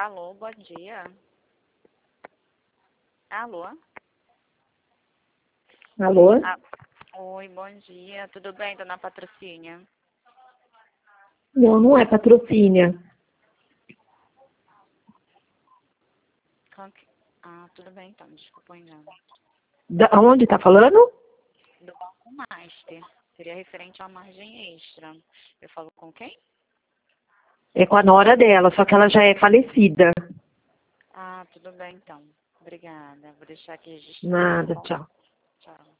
Alô, bom dia. Alô? Alô? Ah, oi, bom dia. Tudo bem, dona Patrocínio? Não, não é patrocínio. Tudo bem então, desculpa o engano. Da onde tá falando? Do Banco Master. Seria referente à margem extra. Eu falo com quem? É com a nora dela, só que ela já é falecida. Tudo bem então. Obrigada. Vou deixar aqui registrado. Nada, tchau. Tchau.